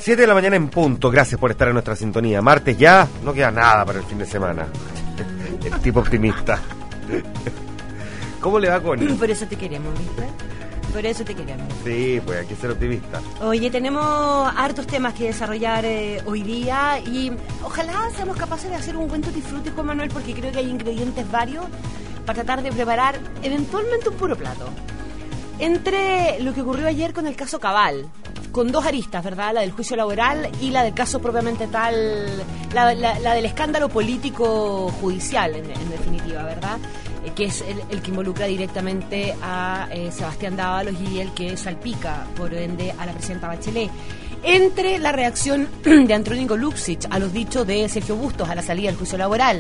7 de la mañana en punto, gracias por estar en nuestra sintonía. Martes ya, no queda nada para el fin de semana. El tipo optimista. ¿Cómo le va, Connie? Por eso te queremos, ¿viste? Por eso te queremos. Sí, pues hay que ser optimista. Oye, tenemos hartos temas que desarrollar hoy día y ojalá seamos capaces de hacer un buen tutti frutti, Juan Manuel, porque creo que hay ingredientes varios para tratar de preparar eventualmente un puro plato. Entre lo que ocurrió ayer con el caso Cabal, con dos aristas, ¿verdad? La del juicio laboral y la del caso propiamente tal, la del escándalo político judicial, en definitiva, ¿verdad? Que es el que involucra directamente a Sebastián Dávalos y el que salpica, por ende, a la presidenta Bachelet. Entre la reacción de Andrónico Luksic a los dichos de Sergio Bustos a la salida del juicio laboral,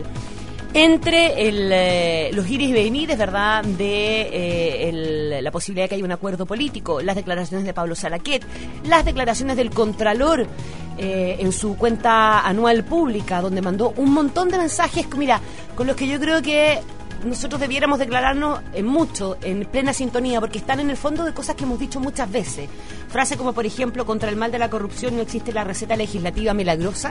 entre los iris y venires, ¿verdad?, de la posibilidad de que haya un acuerdo político, las declaraciones de Pablo Salaquet, las declaraciones del Contralor en su cuenta anual pública, donde mandó un montón de mensajes, mira, con los que yo creo que nosotros debiéramos declararnos en plena sintonía, porque están en el fondo de cosas que hemos dicho muchas veces. Frases como, por ejemplo, contra el mal de la corrupción no existe la receta legislativa milagrosa.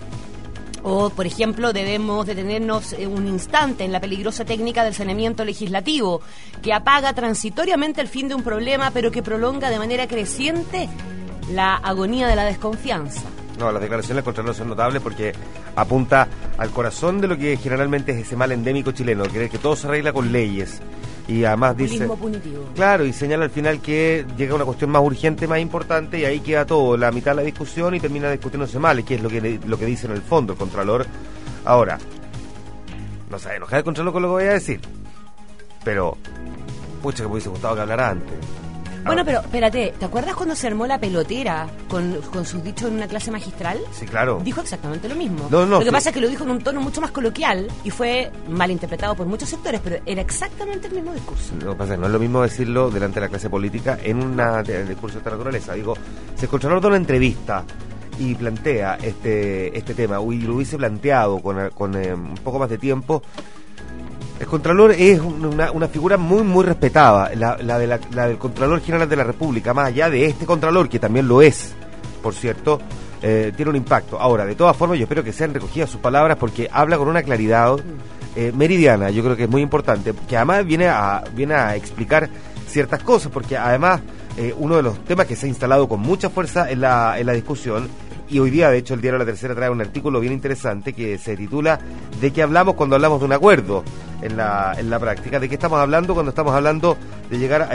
O, por ejemplo, debemos detenernos un instante en la peligrosa técnica del saneamiento legislativo, que apaga transitoriamente el fin de un problema, pero que prolonga de manera creciente la agonía de la desconfianza. No, las declaraciones del Contralor son notables porque apunta al corazón de lo que generalmente es ese mal endémico chileno, creer que todo se arregla con leyes. Y además dice... punitivo. Claro, y señala al final que llega una cuestión más urgente, más importante, y ahí queda todo, la mitad de la discusión, y termina discutiéndose mal, que es lo que dice en el fondo el Contralor. Ahora, no se enojar el Contralor con lo que voy a decir, pero, pucha, que me hubiese gustado que hablara antes. Bueno, pero espérate, ¿te acuerdas cuando se armó la pelotera con sus dichos en una clase magistral? Sí, claro. Dijo exactamente lo mismo. No, lo que pasa es que lo dijo en un tono mucho más coloquial y fue malinterpretado por muchos sectores, pero era exactamente el mismo discurso. Lo que pasa es que no es lo mismo decirlo delante de la clase política en un discurso de esta naturaleza. Digo, si el Contralor da una entrevista y plantea este tema, y lo hubiese planteado con un poco más de tiempo... El Contralor es una figura muy, muy respetada, la del Contralor General de la República, más allá de este Contralor, que también lo es, por cierto, tiene un impacto. Ahora, de todas formas, yo espero que sean recogidas sus palabras, porque habla con una claridad meridiana, yo creo que es muy importante, que además viene a explicar ciertas cosas, porque además uno de los temas que se ha instalado con mucha fuerza en la discusión, y hoy día, de hecho, el diario La Tercera trae un artículo bien interesante que se titula ¿De qué hablamos cuando hablamos de un acuerdo en la práctica? ¿De qué estamos hablando cuando estamos hablando de llegar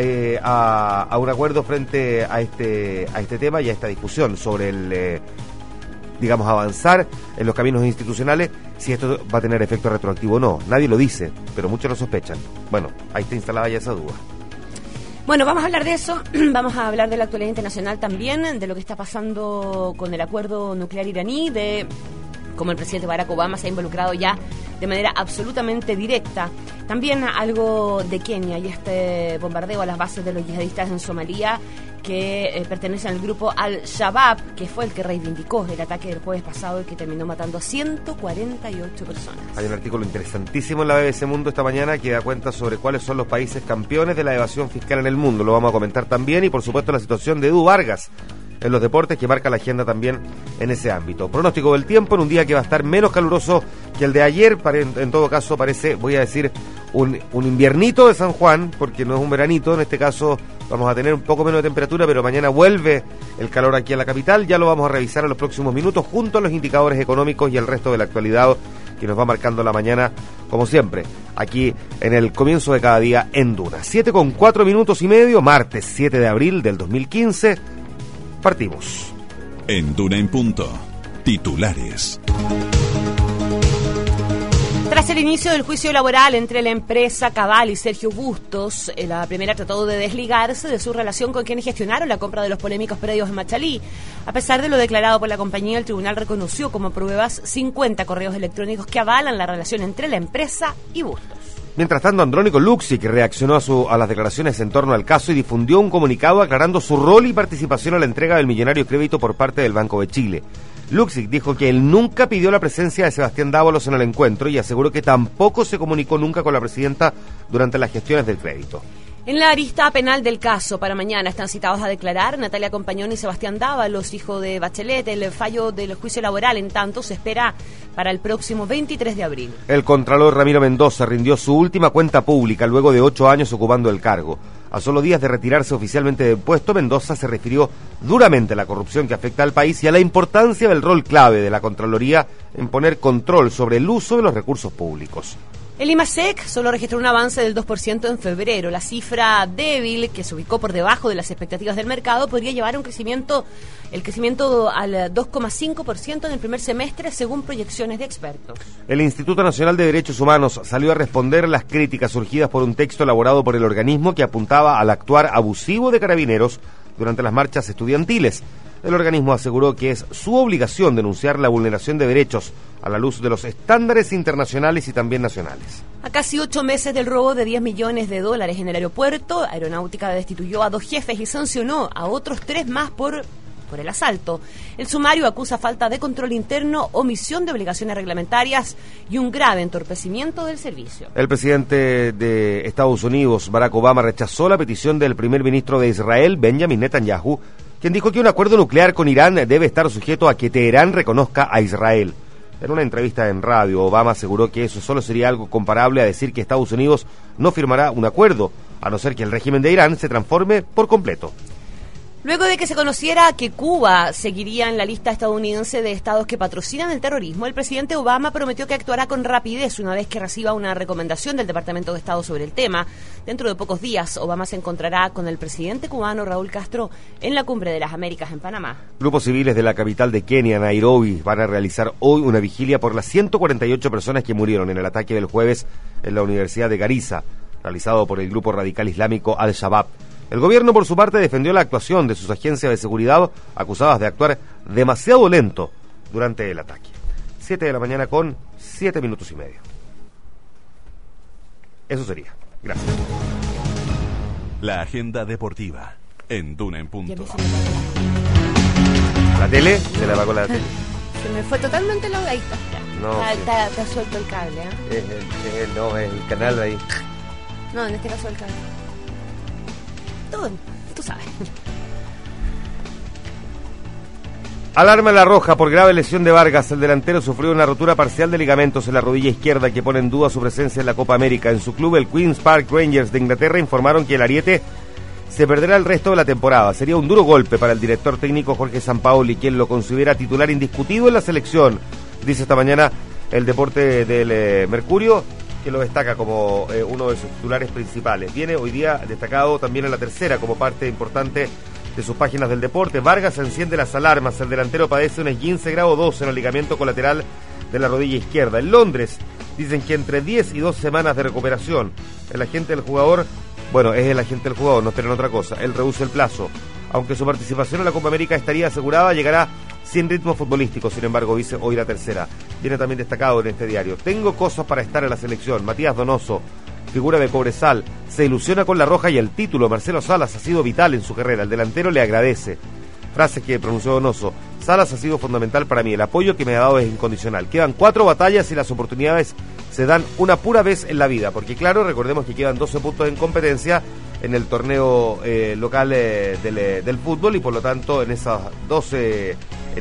a un acuerdo frente a este tema y a esta discusión sobre digamos, avanzar en los caminos institucionales, si esto va a tener efecto retroactivo o no? Nadie lo dice, pero muchos lo sospechan. Bueno, ahí está instalada ya esa duda. Bueno, vamos a hablar de eso, vamos a hablar de la actualidad internacional también, de lo que está pasando con el acuerdo nuclear iraní, de cómo el presidente Barack Obama se ha involucrado ya de manera absolutamente directa. También algo de Kenia y este bombardeo a las bases de los yihadistas en Somalia que pertenecen al grupo Al-Shabaab, que fue el que reivindicó el ataque del jueves pasado y que terminó matando a 148 personas. Hay un artículo interesantísimo en la BBC Mundo esta mañana que da cuenta sobre cuáles son los países campeones de la evasión fiscal en el mundo. Lo vamos a comentar también, y por supuesto la situación de Edu Vargas en los deportes, que marca la agenda también en ese ámbito. Pronóstico del tiempo en un día que va a estar menos caluroso que el de ayer, en todo caso parece, voy a decir, un inviernito de San Juan, porque no es un veranito, en este caso vamos a tener un poco menos de temperatura, pero mañana vuelve el calor aquí en la capital. Ya lo vamos a revisar en los próximos minutos junto a los indicadores económicos y el resto de la actualidad que nos va marcando la mañana, como siempre, aquí en el comienzo de cada día en Duna. 7:04 martes 7 de abril del 2015, partimos. En Duna en punto, titulares. Tras el inicio del juicio laboral entre la empresa Cabal y Sergio Bustos, la primera trató de desligarse de su relación con quienes gestionaron la compra de los polémicos predios en Machalí. A pesar de lo declarado por la compañía, el tribunal reconoció como pruebas 50 correos electrónicos que avalan la relación entre la empresa y Bustos. Mientras tanto, Andrónico Luksic reaccionó a las declaraciones en torno al caso y difundió un comunicado aclarando su rol y participación en la entrega del millonario crédito por parte del Banco de Chile. Luksic dijo que él nunca pidió la presencia de Sebastián Dávalos en el encuentro y aseguró que tampoco se comunicó nunca con la presidenta durante las gestiones del crédito. En la arista penal del caso, para mañana están citados a declarar Natalia Compañón y Sebastián Dávalos, hijo de Bachelet. El fallo del juicio laboral, en tanto, se espera para el próximo 23 de abril. El contralor Ramiro Mendoza rindió su última cuenta pública luego de 8 años ocupando el cargo. A solo días de retirarse oficialmente del puesto, Mendoza se refirió duramente a la corrupción que afecta al país y a la importancia del rol clave de la Contraloría en poner control sobre el uso de los recursos públicos. El IMASEC solo registró un avance del 2% en febrero. La cifra débil, que se ubicó por debajo de las expectativas del mercado, podría llevar a el crecimiento al 2,5% en el primer semestre, según proyecciones de expertos. El Instituto Nacional de Derechos Humanos salió a responder las críticas surgidas por un texto elaborado por el organismo que apuntaba al actuar abusivo de carabineros durante las marchas estudiantiles. El organismo aseguró que es su obligación denunciar la vulneración de derechos a la luz de los estándares internacionales y también nacionales. A casi 8 meses del robo de $10 millones en el aeropuerto, Aeronáutica destituyó a 2 jefes y sancionó a otros 3 más por el asalto. El sumario acusa falta de control interno, omisión de obligaciones reglamentarias y un grave entorpecimiento del servicio. El presidente de Estados Unidos, Barack Obama, rechazó la petición del primer ministro de Israel, Benjamin Netanyahu, quien dijo que un acuerdo nuclear con Irán debe estar sujeto a que Teherán reconozca a Israel. En una entrevista en radio, Obama aseguró que eso solo sería algo comparable a decir que Estados Unidos no firmará un acuerdo, a no ser que el régimen de Irán se transforme por completo. Luego de que se conociera que Cuba seguiría en la lista estadounidense de estados que patrocinan el terrorismo, el presidente Obama prometió que actuará con rapidez una vez que reciba una recomendación del Departamento de Estado sobre el tema. Dentro de pocos días, Obama se encontrará con el presidente cubano Raúl Castro en la Cumbre de las Américas en Panamá. Grupos civiles de la capital de Kenia, Nairobi, van a realizar hoy una vigilia por las 148 personas que murieron en el ataque del jueves en la Universidad de Garissa, realizado por el grupo radical islámico Al-Shabaab. El gobierno, por su parte, defendió la actuación de sus agencias de seguridad acusadas de actuar demasiado lento durante el ataque. 7 de la mañana con 7 minutos y medio. Eso sería. Gracias. La agenda deportiva en Duna en Punto. ¿La tele? Se la apagó la tele. Se me fue totalmente la ahí está. No, te ha suelto el cable, ¿eh? No, es el canal de ahí. No, en este caso el cable. Tú sabes. Alarma en La Roja por grave lesión de Vargas. El delantero sufrió una rotura parcial de ligamentos en la rodilla izquierda que pone en duda su presencia en la Copa América. En su club, el Queen's Park Rangers de Inglaterra, informaron que el ariete se perderá el resto de la temporada. Sería un duro golpe para el director técnico Jorge Sampaoli, quien lo considera titular indiscutido en la selección. Dice esta mañana el Deporte del Mercurio, que lo destaca como uno de sus titulares principales. Viene hoy día destacado también en La Tercera como parte importante de sus páginas del deporte. Vargas enciende las alarmas. El delantero padece un esguince grado 2 en el ligamento colateral de la rodilla izquierda. En Londres dicen que entre 10 y 2 semanas de recuperación. El agente del jugador, es el agente del jugador, no esperan otra cosa. Él reduce el plazo. Aunque su participación en la Copa América estaría asegurada, llegará sin ritmo futbolístico. Sin embargo, dice hoy La Tercera. Viene también destacado en este diario. Tengo cosas para estar en la selección. Matías Donoso, figura de Cobresal, se ilusiona con La Roja y el título. Marcelo Salas ha sido vital en su carrera. El delantero le agradece. Frase que pronunció Donoso. Salas ha sido fundamental para mí. El apoyo que me ha dado es incondicional. Quedan 4 batallas y las oportunidades se dan una pura vez en la vida. Porque claro, recordemos que quedan 12 puntos en competencia en el torneo local del fútbol, y por lo tanto en esos 12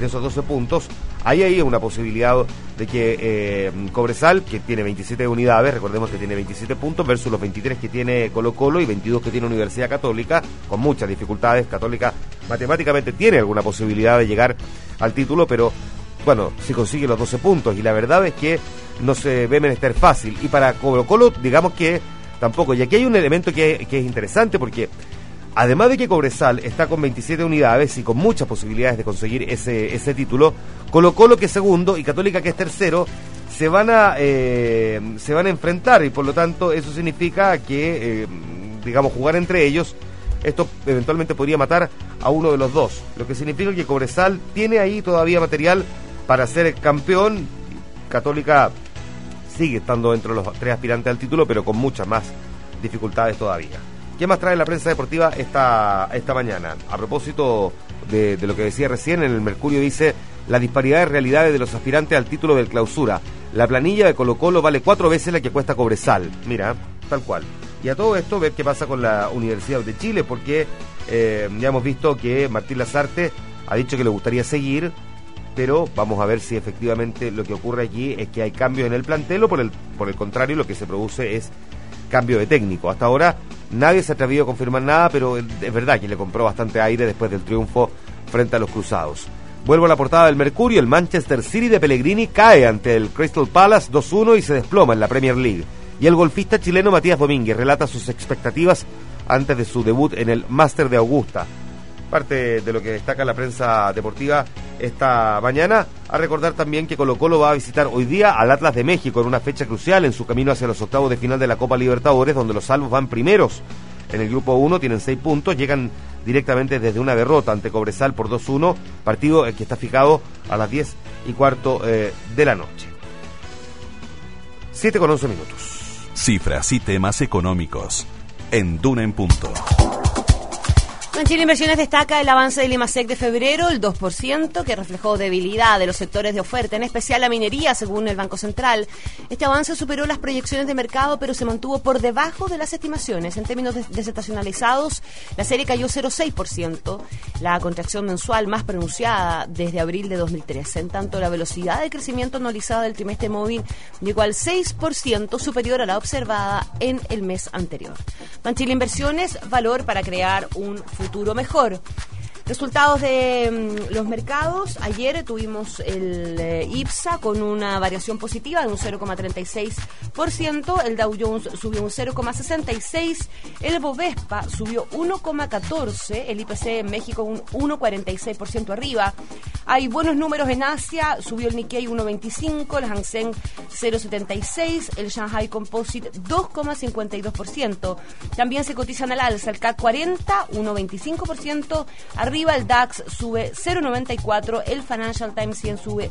puntos hay una posibilidad de que Cobresal, que tiene 27 unidades, recordemos que tiene 27 puntos versus los 23 que tiene Colo-Colo y 22 que tiene Universidad Católica, con muchas dificultades. Católica matemáticamente tiene alguna posibilidad de llegar al título, pero si consigue los 12 puntos, y la verdad es que no se ve menester fácil. Y para Colo-Colo, digamos que tampoco. Y aquí hay un elemento que es interesante, porque además de que Cobresal está con 27 unidades y con muchas posibilidades de conseguir ese título, Colo-Colo, que es segundo, y Católica, que es tercero, se van a enfrentar, y por lo tanto eso significa que jugar entre ellos, esto eventualmente podría matar a uno de los dos, lo que significa que Cobresal tiene ahí todavía material para ser campeón. Católica sigue estando entre los 3 aspirantes al título, pero con muchas más dificultades todavía. ¿Qué más trae la prensa deportiva esta mañana? A propósito de lo que decía recién, en el Mercurio dice: la disparidad de realidades de los aspirantes al título del Clausura. La planilla de Colo-Colo vale 4 veces la que cuesta Cobresal. Mira, tal cual. Y a todo esto, ver qué pasa con la Universidad de Chile, porque ya hemos visto que Martín Lazarte ha dicho que le gustaría seguir, pero vamos a ver si efectivamente lo que ocurre aquí es que hay cambios en el plantel o por el contrario lo que se produce es cambio de técnico. Hasta ahora nadie se ha atrevido a confirmar nada, pero es verdad que le compró bastante aire después del triunfo frente a los Cruzados. Vuelvo a la portada del Mercurio. El Manchester City de Pellegrini cae ante el Crystal Palace 2-1 y se desploma en la Premier League. Y el golfista chileno Matías Domínguez relata sus expectativas antes de su debut en el Máster de Augusta. Parte de lo que destaca la prensa deportiva esta mañana. A recordar también que Colo-Colo va a visitar hoy día al Atlas de México en una fecha crucial en su camino hacia los octavos de final de la Copa Libertadores, donde los salvos van primeros. En el grupo 1 tienen 6 puntos, llegan directamente desde una derrota ante Cobresal por 2-1, partido que está fijado a las 10:15 de la noche. 7:11 minutos. Cifras y temas económicos en Duna en Punto. Chile Inversiones destaca el avance del IMASEC de febrero, el 2%, que reflejó debilidad de los sectores de oferta, en especial la minería, según el Banco Central. Este avance superó las proyecciones de mercado, pero se mantuvo por debajo de las estimaciones. En términos desestacionalizados, la serie cayó 0,6%, la contracción mensual más pronunciada desde abril de 2013. En tanto, la velocidad de crecimiento anualizada del trimestre móvil llegó al 6%, superior a la observada en el mes anterior. Chile Inversiones, valor para crear un futuro mejor. Resultados de los mercados. Ayer tuvimos el IPSA con una variación positiva de un 0,36%, el Dow Jones subió un 0,66%, el Bovespa subió 1,14%, el IPC en México un 1,46% arriba. Hay buenos números en Asia, subió el Nikkei 1,25%, el Hang Seng 0,76%, el Shanghai Composite 2,52%. También se cotizan al alza el CAC 40, 1,25%, arriba el DAX sube 0,94%, el Financial Times 100 sube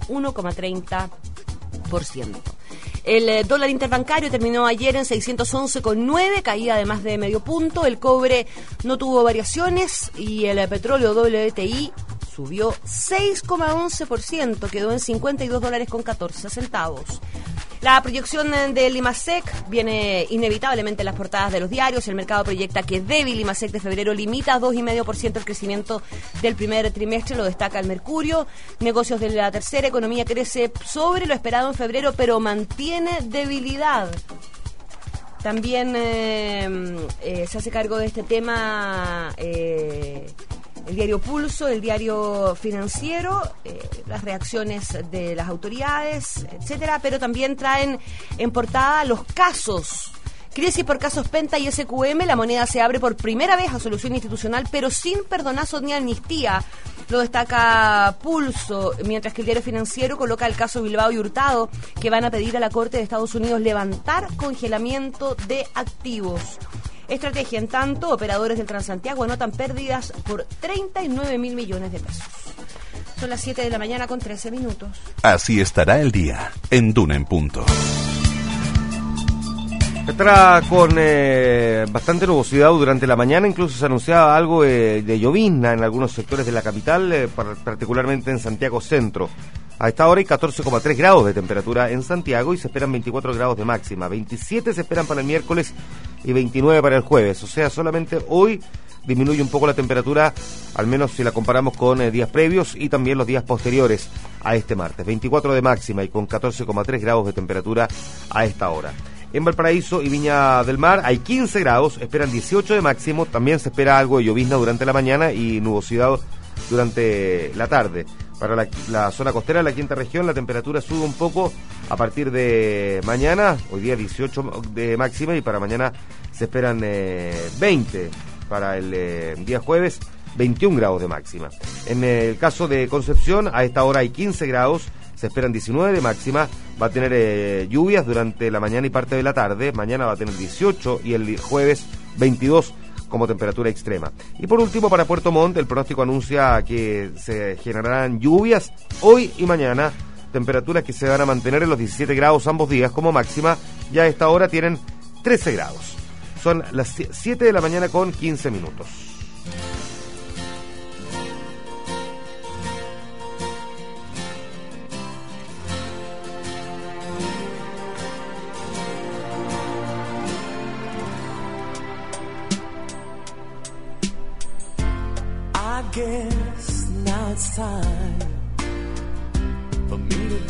1,30%. El dólar interbancario terminó ayer en 611,9, caída de más de medio punto. El cobre no tuvo variaciones y el petróleo WTI subió 6,11%, quedó en $52.14. La proyección del IMASEC viene inevitablemente en las portadas de los diarios. El mercado proyecta que débil IMASEC de febrero limita a 2,5% el crecimiento del primer trimestre, lo destaca el Mercurio. Negocios de la tercera economía crece sobre lo esperado en febrero, pero mantiene debilidad. También se hace cargo de este tema el diario Pulso, el diario Financiero, las reacciones de las autoridades, etcétera, pero también traen en portada los casos. Crisis por casos Penta y SQM, la moneda se abre por primera vez a solución institucional, pero sin perdonazos ni amnistía. Lo destaca Pulso, mientras que el diario Financiero coloca el caso Bilbao y Hurtado, que van a pedir a la Corte de Estados Unidos levantar congelamiento de activos. Estrategia, en tanto, operadores del Transantiago anotan pérdidas por 39.000 millones de pesos. Son las 7 de la mañana con 13 minutos. Así estará el día en Duna en Punto. Estará con bastante nubosidad durante la mañana, incluso se anunciaba algo de llovizna en algunos sectores de la capital, particularmente en Santiago Centro. A esta hora hay 14,3 grados de temperatura en Santiago y se esperan 24 grados de máxima. 27 se esperan para el miércoles y 29 para el jueves. O sea, solamente hoy disminuye un poco la temperatura, al menos si la comparamos con días previos y también los días posteriores a este martes. 24 de máxima y con 14,3 grados de temperatura a esta hora. En Valparaíso y Viña del Mar hay 15 grados, esperan 18 de máximo. También se espera algo de llovizna durante la mañana y nubosidad durante la tarde. Para la zona costera de la quinta región la temperatura sube un poco a partir de mañana, hoy día 18 de máxima y para mañana se esperan 20, para el día jueves 21 grados de máxima. En el caso de Concepción, a esta hora hay 15 grados, se esperan 19 de máxima, va a tener lluvias durante la mañana y parte de la tarde, mañana va a tener 18 y el jueves 22 como temperatura extrema. Y por último, para Puerto Montt, el pronóstico anuncia que se generarán lluvias hoy y mañana, temperaturas que se van a mantener en los 17 grados ambos días como máxima, ya a esta hora tienen 13 grados. Son las 7 de la mañana con 15 minutos.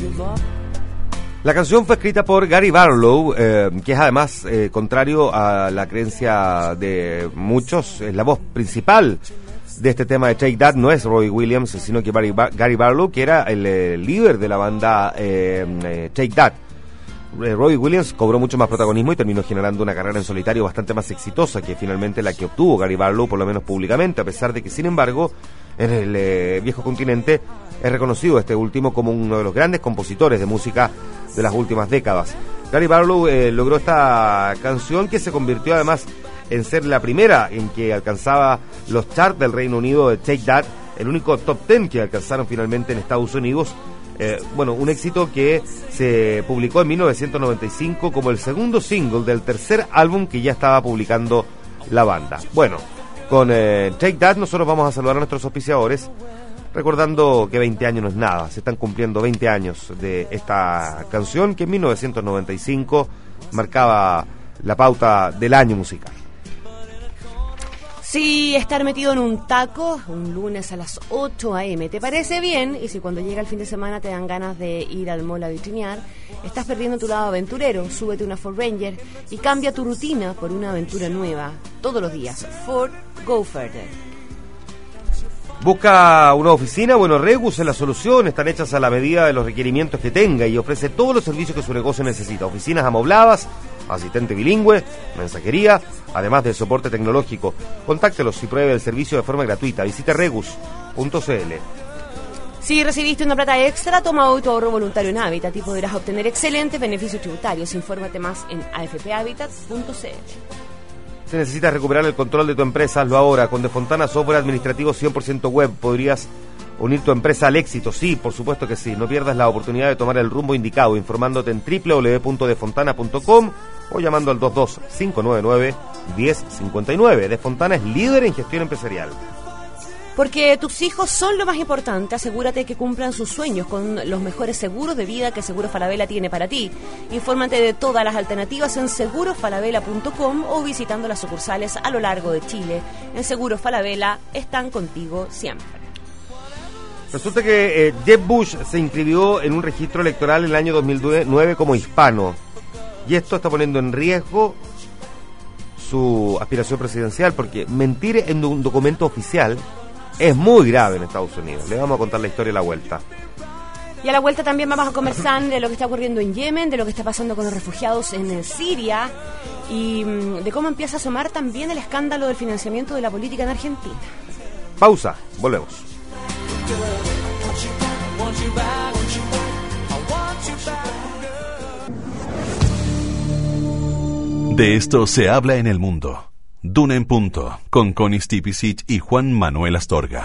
La canción fue escrita por Gary Barlow, que es además contrario a la creencia de muchos, es la voz principal de este tema de Take That. No es Robbie Williams, sino que Gary Barlow, que era el líder de la banda Take That. Robbie Williams cobró mucho más protagonismo y terminó generando una carrera en solitario bastante más exitosa que finalmente la que obtuvo Gary Barlow, por lo menos públicamente, a pesar de que, sin embargo, en el viejo continente es reconocido este último como uno de los grandes compositores de música de las últimas décadas. Gary Barlow logró esta canción, que se convirtió además en ser la primera en que alcanzaba los charts del Reino Unido de Take That, el único top 10 que alcanzaron finalmente en Estados Unidos. Un éxito que se publicó en 1995 como el segundo single del tercer álbum que ya estaba publicando la banda. Bueno, con Take That nosotros vamos a saludar a nuestros auspiciadores, recordando que 20 años no es nada. Se están cumpliendo 20 años de esta canción que en 1995 marcaba la pauta del año musical. Si estar metido en un taco un lunes a las 8 a.m. te parece bien, y si cuando llega el fin de semana te dan ganas de ir al mall a vitrinear, estás perdiendo tu lado aventurero. Súbete una Ford Ranger y cambia tu rutina por una aventura nueva todos los días. Ford, go further. Busca una oficina. Bueno, Regus es la solución. Están hechas a la medida de los requerimientos que tenga y ofrece todos los servicios que su negocio necesita. Oficinas amobladas, asistente bilingüe, mensajería, además de soporte tecnológico. Contáctelos y pruebe el servicio de forma gratuita. Visite regus.cl. Si recibiste una plata extra, toma hoy tu ahorro voluntario en Habitat y podrás obtener excelentes beneficios tributarios. Infórmate más en afphabitat.cl. Si necesitas recuperar el control de tu empresa, hazlo ahora. Con Defontana Software Administrativo 100% web podrías unir tu empresa al éxito. Sí, por supuesto que sí. No pierdas la oportunidad de tomar el rumbo indicado informándote en www.defontana.com o llamando al 22-599-1059. Defontana es líder en gestión empresarial. Porque tus hijos son lo más importante, asegúrate que cumplan sus sueños con los mejores seguros de vida que Seguros Falabella tiene para ti. Infórmate de todas las alternativas en segurosfalabella.com o visitando las sucursales a lo largo de Chile. En Seguros Falabella están contigo siempre. Resulta que Jeb Bush se inscribió en un registro electoral en el año 2009 como hispano. Y esto está poniendo en riesgo su aspiración presidencial, porque mentir en un documento oficial es muy grave en Estados Unidos. Le vamos a contar la historia a la vuelta. Y a la vuelta también vamos a conversar de lo que está ocurriendo en Yemen, de lo que está pasando con los refugiados en Siria y de cómo empieza a asomar también el escándalo del financiamiento de la política en Argentina. Pausa, volvemos. De esto se habla en el mundo. Duna en punto, con Connie Stipicic y Juan Manuel Astorga.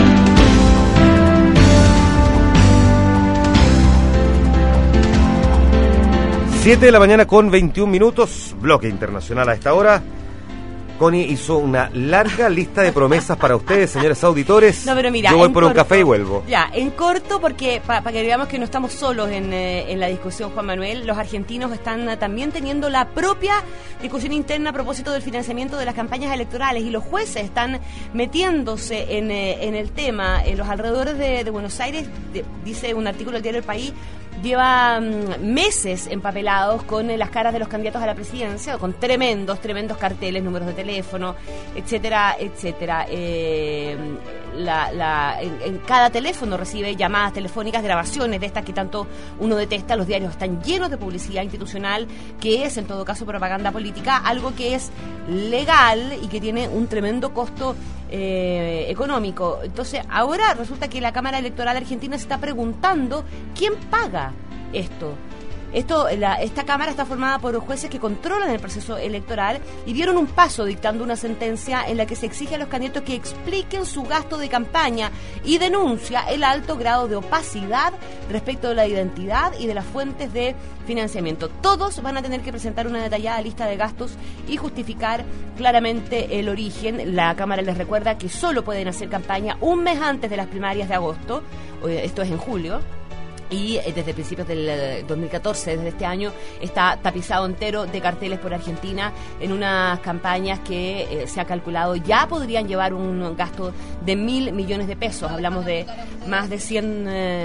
7 de la mañana con 21 minutos, bloque internacional a esta hora. Connie hizo una larga lista de promesas para ustedes, señores auditores. No, pero mira, yo voy por un café y vuelvo. Ya, en corto, porque para que veamos que no estamos solos en la discusión, Juan Manuel. Los argentinos están también teniendo la propia discusión interna a propósito del financiamiento de las campañas electorales, y los jueces están metiéndose en el tema. En los alrededores de Buenos Aires, dice un artículo del diario El País, lleva meses empapelados con las caras de los candidatos a la presidencia, con tremendos carteles, números de teléfono, etcétera, etcétera. En cada teléfono recibe llamadas telefónicas, grabaciones de estas que tanto uno detesta. Los diarios están llenos de publicidad institucional, que es en todo caso propaganda política, algo que es legal y que tiene un tremendo costo económico. Entonces ahora resulta que la Cámara Electoral Argentina se está preguntando quién paga esto. Esta Cámara está formada por jueces que controlan el proceso electoral y dieron un paso dictando una sentencia en la que se exige a los candidatos que expliquen su gasto de campaña y denuncia el alto grado de opacidad respecto de la identidad y de las fuentes de financiamiento. Todos van a tener que presentar una detallada lista de gastos y justificar claramente el origen. La Cámara les recuerda que solo pueden hacer campaña un mes antes de las primarias de agosto, esto es en julio. y desde principios del 2014, desde este año, está tapizado entero de carteles por Argentina en unas campañas que se ha calculado ya podrían llevar un gasto de 1.000 millones de pesos. Hablamos de más de 100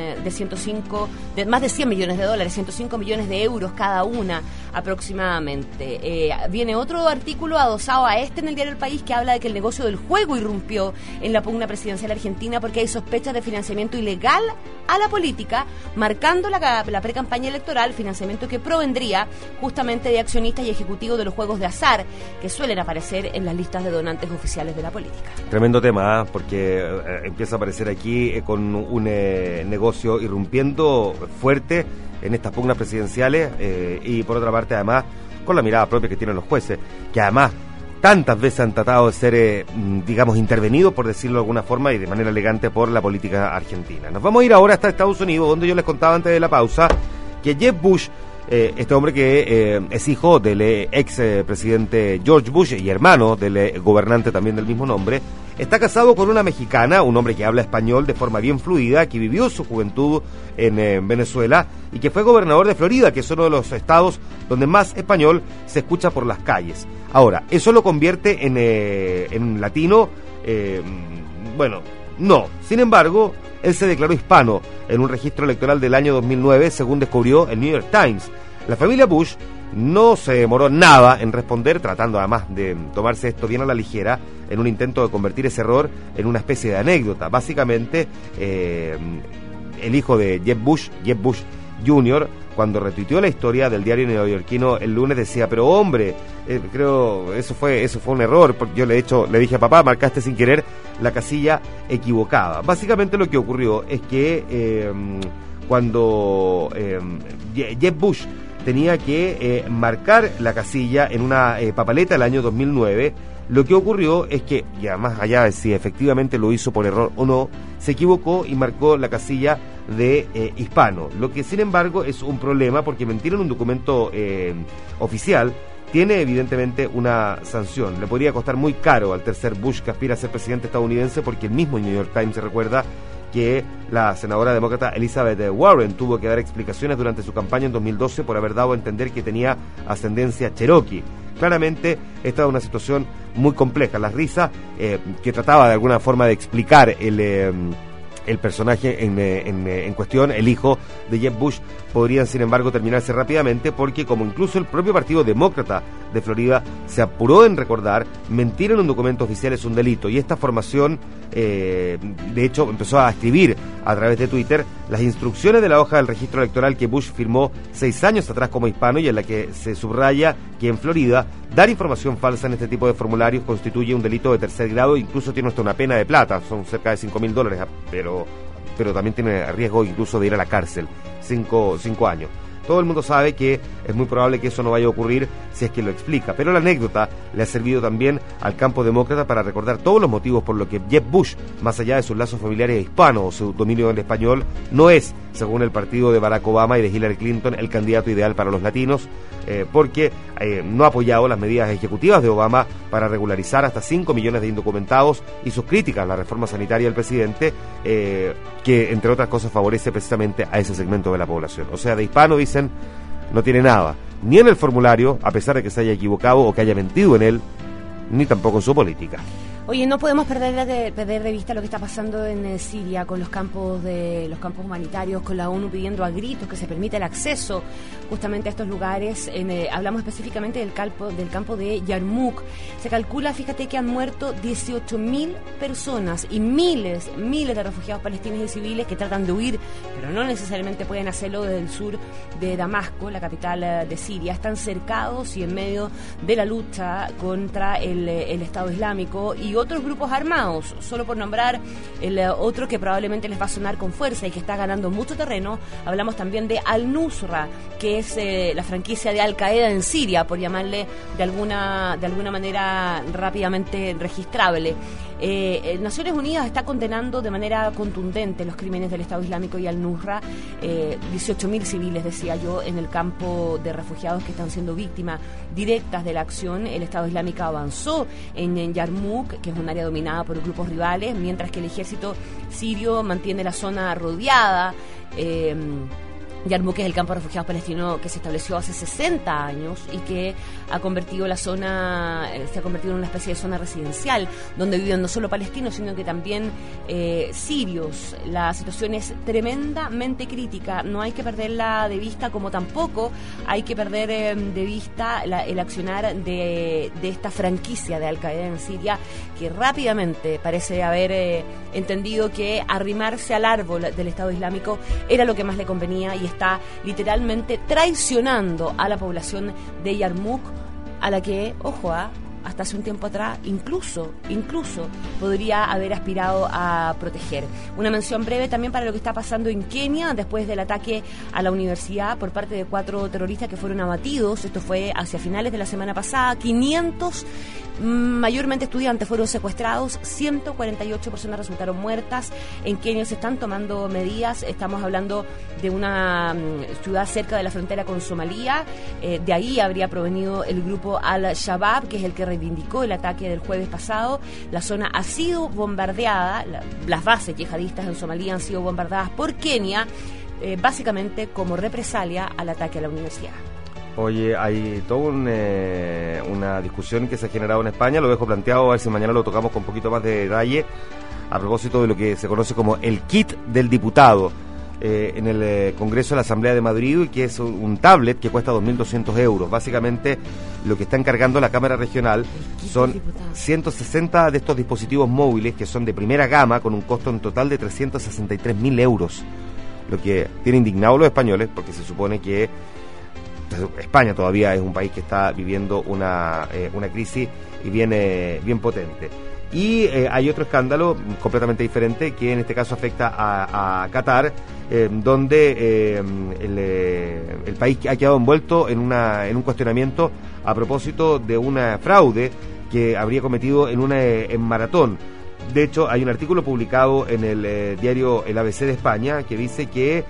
millones de dólares, 105 millones de euros cada una aproximadamente. Viene otro artículo adosado a este en el diario El País que habla de que el negocio del juego irrumpió en la pugna presidencial argentina porque hay sospechas de financiamiento ilegal a la política, marcando la pre-campaña electoral, financiamiento que provendría justamente de accionistas y ejecutivos de los juegos de azar que suelen aparecer en las listas de donantes oficiales de la política. Tremendo tema, porque empieza a aparecer aquí con un negocio irrumpiendo fuerte en estas pugnas presidenciales y por otra parte además con la mirada propia que tienen los jueces, que además tantas veces han tratado de ser, digamos, intervenidos, por decirlo de alguna forma, y de manera elegante por la política argentina. Nos vamos a ir ahora hasta Estados Unidos, donde yo les contaba antes de la pausa que Jeb Bush, este hombre que es hijo del ex presidente George Bush y hermano del gobernante también del mismo nombre, está casado con una mexicana, un hombre que habla español de forma bien fluida, que vivió su juventud en Venezuela y que fue gobernador de Florida, que es uno de los estados donde más español se escucha por las calles. Ahora, ¿eso lo convierte en un latino? Bueno, no. Sin embargo, él se declaró hispano en un registro electoral del año 2009, según descubrió el New York Times. La familia Bush no se demoró nada en responder, tratando además de tomarse esto bien a la ligera, en un intento de convertir ese error en una especie de anécdota. Básicamente, el hijo de Jeb Bush Jr., cuando retuiteó la historia del diario neoyorquino el lunes, decía, pero hombre, creo eso fue un error, porque yo le dije a papá, marcaste sin querer la casilla equivocada. Básicamente lo que ocurrió es que cuando Jeb Bush tenía que marcar la casilla en una papeleta del año 2009, lo que ocurrió es que, y además allá de si efectivamente lo hizo por error o no, se equivocó y marcó la casilla de hispano, lo que sin embargo es un problema porque mentir en un documento oficial tiene evidentemente una sanción. Le podría costar muy caro al tercer Bush que aspira a ser presidente estadounidense, porque el mismo New York Times se recuerda que la senadora demócrata Elizabeth Warren tuvo que dar explicaciones durante su campaña en 2012 por haber dado a entender que tenía ascendencia cherokee. Claramente, esta es una situación muy compleja. La risa que trataba de alguna forma de explicar el personaje en cuestión, el hijo de Jeb Bush, podrían sin embargo terminarse rápidamente, porque como incluso el propio Partido Demócrata de Florida se apuró en recordar, mentir en un documento oficial es un delito, y esta formación de hecho empezó a escribir a través de Twitter las instrucciones de la hoja del registro electoral que Bush firmó 6 años atrás como hispano, y en la que se subraya que en Florida dar información falsa en este tipo de formularios constituye un delito de tercer grado, incluso tiene hasta una pena de plata, son cerca de $5,000, pero también tiene riesgo incluso de ir a la cárcel, 5 años. Todo el mundo sabe que es muy probable que eso no vaya a ocurrir si es que lo explica, pero la anécdota le ha servido también al campo demócrata para recordar todos los motivos por los que Jeb Bush, más allá de sus lazos familiares hispanos o su dominio del español, no es, según el partido de Barack Obama y de Hillary Clinton, el candidato ideal para los latinos, porque no ha apoyado las medidas ejecutivas de Obama para regularizar hasta 5 millones de indocumentados, y sus críticas a la reforma sanitaria del presidente, que entre otras cosas favorece precisamente a ese segmento de la población. O sea, de hispano, dicen, no tiene nada, ni en el formulario, a pesar de que se haya equivocado o que haya mentido en él, ni tampoco en su política. Oye, no podemos perder de vista lo que está pasando en Siria con los campos humanitarios, con la ONU pidiendo a gritos que se permita el acceso justamente a estos lugares. Hablamos específicamente del campo de Yarmouk. Se calcula, fíjate, que han muerto 18.000 personas y miles de refugiados palestinos y civiles que tratan de huir, pero no necesariamente pueden hacerlo desde el sur de Damasco, la capital de Siria. Están cercados y en medio de la lucha contra el Estado Islámico y otros grupos armados. Solo por nombrar el otro que probablemente les va a sonar con fuerza y que está ganando mucho terreno, hablamos también de Al-Nusra, que es la franquicia de Al-Qaeda en Siria, por llamarle de alguna manera rápidamente registrable. Naciones Unidas está condenando de manera contundente los crímenes del Estado Islámico y Al-Nusra. 18.000 civiles, decía yo, en el campo de refugiados que están siendo víctimas directas de la acción. El Estado Islámico avanzó en Yarmouk, que es un área dominada por grupos rivales, mientras que el ejército sirio mantiene la zona rodeada. Yarmouk es el campo de refugiados palestino que se estableció hace 60 años y que ha convertido la zona, se ha convertido en una especie de zona residencial donde viven no solo palestinos sino que también sirios. La situación es tremendamente crítica, no hay que perderla de vista, como tampoco hay que perder de vista el accionar de esta franquicia de Al-Qaeda en Siria, que rápidamente parece haber entendido que arrimarse al árbol del Estado Islámico era lo que más le convenía, y está literalmente traicionando a la población de Yarmouk, a la que, ojo, hasta hace un tiempo atrás incluso podría haber aspirado a proteger. Una mención breve también para lo que está pasando en Kenia después del ataque a la universidad por parte de 4 terroristas que fueron abatidos. Esto fue hacia finales de la semana pasada. 500 mayormente estudiantes fueron secuestrados, 148 personas resultaron muertas. En Kenia se están tomando medidas, estamos hablando de una ciudad cerca de la frontera con Somalia, de ahí habría provenido el grupo Al-Shabaab, que es el que reivindicó el ataque del jueves pasado. La zona ha sido bombardeada, las bases yihadistas en Somalia han sido bombardeadas por Kenia, básicamente como represalia al ataque a la universidad. Oye, hay toda una discusión que se ha generado en España, lo dejo planteado, a ver si mañana lo tocamos con un poquito más de detalle, a propósito de lo que se conoce como el kit del diputado en el Congreso de la Asamblea de Madrid, que es un tablet que cuesta 2.200 euros. Básicamente lo que está encargando la Cámara Regional son 160 de estos dispositivos móviles que son de primera gama, con un costo en total de 363.000 euros, lo que tiene indignados los españoles, porque se supone que España todavía es un país que está viviendo una crisis y bien potente. Y hay otro escándalo completamente diferente que en este caso afecta a Qatar, donde el país ha quedado envuelto en un cuestionamiento a propósito de una fraude que habría cometido en maratón. De hecho, hay un artículo publicado en el diario El ABC de España que dice que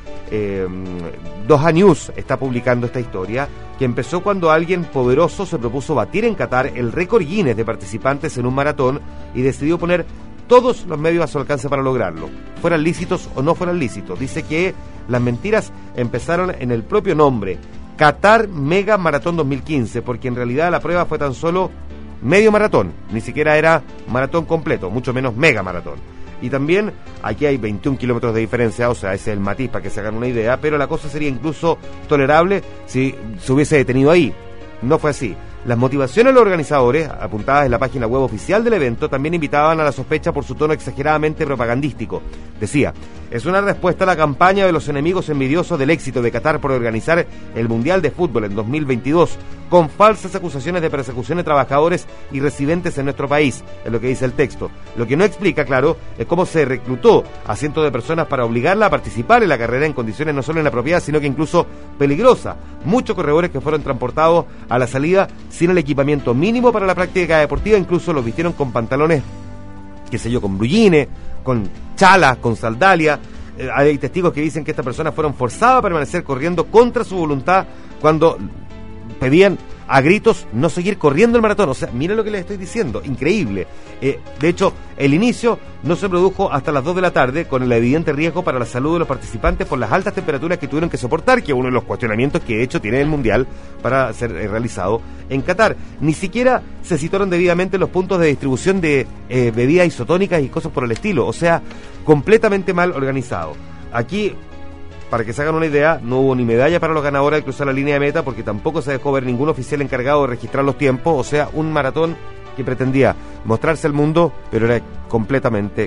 2A News está publicando esta historia, que empezó cuando alguien poderoso se propuso batir en Qatar el récord Guinness de participantes en un maratón y decidió poner todos los medios a su alcance para lograrlo, fueran lícitos o no fueran lícitos. Dice que las mentiras empezaron en el propio nombre, Qatar Mega Maratón 2015, porque en realidad la prueba fue tan solo medio maratón, ni siquiera era maratón completo, mucho menos mega maratón. Y también aquí hay 21 kilómetros de diferencia, o sea, ese es el matiz para que se hagan una idea, pero la cosa sería incluso tolerable si se hubiese detenido ahí. No fue así. Las motivaciones de los organizadores, apuntadas en la página web oficial del evento, también invitaban a la sospecha por su tono exageradamente propagandístico. Decía, es una respuesta a la campaña de los enemigos envidiosos del éxito de Qatar por organizar el Mundial de Fútbol en 2022, con falsas acusaciones de persecución de trabajadores y residentes en nuestro país, es lo que dice el texto. Lo que no explica, claro, es cómo se reclutó a cientos de personas para obligarla a participar en la carrera en condiciones no solo inapropiadas, sino que incluso peligrosas. Muchos corredores que fueron transportados a la salida sin el equipamiento mínimo para la práctica deportiva, incluso los vistieron con pantalones, qué sé yo, con bluyines, con chalas, con sandalia. Hay testigos que dicen que estas personas fueron forzadas a permanecer corriendo contra su voluntad cuando pedían a gritos no seguir corriendo el maratón. O sea, miren lo que les estoy diciendo, increíble. De hecho, el inicio no se produjo hasta las 2 de la tarde, con el evidente riesgo para la salud de los participantes por las altas temperaturas que tuvieron que soportar, que es uno de los cuestionamientos que de hecho tiene el Mundial para ser realizado en Qatar. Ni siquiera se citaron debidamente los puntos de distribución de bebidas isotónicas y cosas por el estilo. O sea, completamente mal organizado. Aquí, para que se hagan una idea, no hubo ni medalla para los ganadores al cruzar la línea de meta, porque tampoco se dejó ver ningún oficial encargado de registrar los tiempos. O sea, un maratón que pretendía mostrarse al mundo, pero era completamente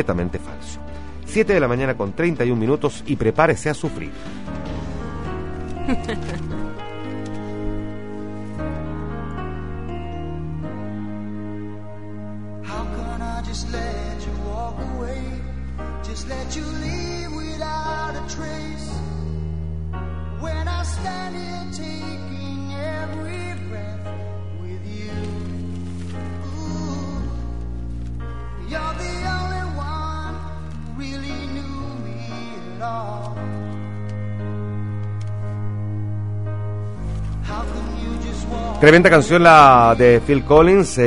falso. 7 de la mañana con 31 minutos y prepárese a sufrir. How can I just let you walk away? Just let you leave without a trace. When I stand here taking every breath with you. Ooh, you're the only one who really knew me at all. How can you just walk? Tremenda canción la de Phil Collins,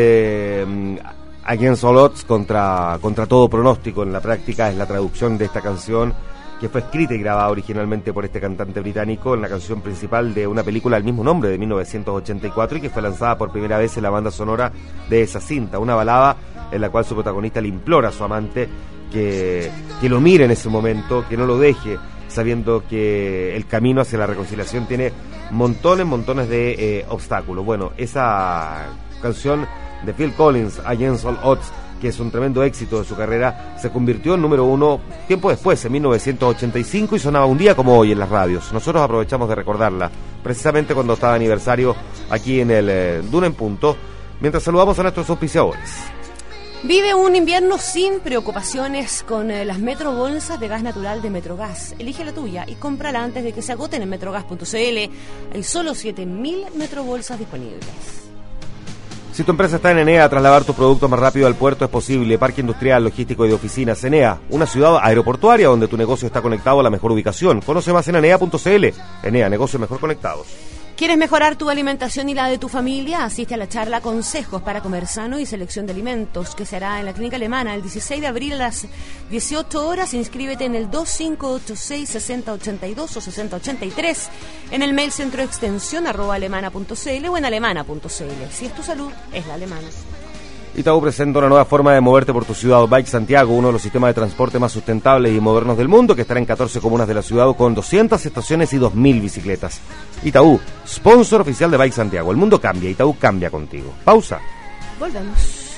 Against All Odds, contra todo pronóstico. En la práctica es la traducción de esta canción que fue escrita y grabada originalmente por este cantante británico en la canción principal de una película del mismo nombre de 1984 y que fue lanzada por primera vez en la banda sonora de esa cinta, una balada en la cual su protagonista le implora a su amante que lo mire en ese momento, que no lo deje, sabiendo que el camino hacia la reconciliación tiene montones de obstáculos. Bueno, esa canción de Phil Collins, Against All Odds, que es un tremendo éxito de su carrera, se convirtió en número 1 tiempo después, en 1985, y sonaba un día como hoy en las radios. Nosotros aprovechamos de recordarla, precisamente cuando estaba de aniversario aquí en el Duna en Punto, mientras saludamos a nuestros auspiciadores. Vive un invierno sin preocupaciones con las Metrobolsas de gas natural de Metrogas. Elige la tuya y cómprala antes de que se agoten en metrogas.cl. Hay solo 7.000 Metrobolsas disponibles. Si tu empresa está en Enea, trasladar tus productos más rápido al puerto es posible. Parque industrial, logístico y de oficinas. Enea, una ciudad aeroportuaria donde tu negocio está conectado a la mejor ubicación. Conoce más en enea.cl. Enea, negocios mejor conectados. ¿Quieres mejorar tu alimentación y la de tu familia? Asiste a la charla Consejos para comer sano y selección de alimentos, que se hará en la Clínica Alemana el 16 de abril a las 18 horas. Inscríbete en el 2586-6082 o 6083, en el mail centroextensión@alemana.cl o en alemana.cl. Si es tu salud, es la alemana. Itaú presenta una nueva forma de moverte por tu ciudad. Bike Santiago, uno de los sistemas de transporte más sustentables y modernos del mundo, que estará en 14 comunas de la ciudad con 200 estaciones y 2.000 bicicletas. Itaú, sponsor oficial de Bike Santiago. El mundo cambia, Itaú cambia contigo. Pausa. Volvemos.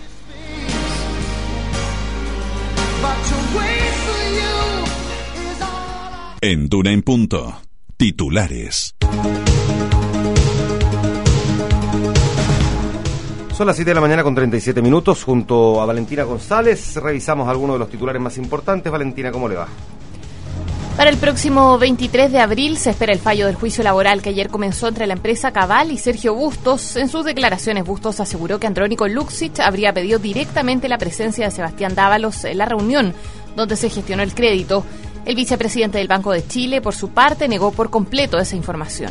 En Duna en Punto, titulares. Son las 7 de la mañana con 37 minutos, junto a Valentina González. Revisamos algunos de los titulares más importantes. Valentina, ¿cómo le va? Para el próximo 23 de abril se espera el fallo del juicio laboral que ayer comenzó entre la empresa Cabal y Sergio Bustos. En sus declaraciones, Bustos aseguró que Andrónico Luksic habría pedido directamente la presencia de Sebastián Dávalos en la reunión donde se gestionó el crédito. El vicepresidente del Banco de Chile, por su parte, negó por completo esa información.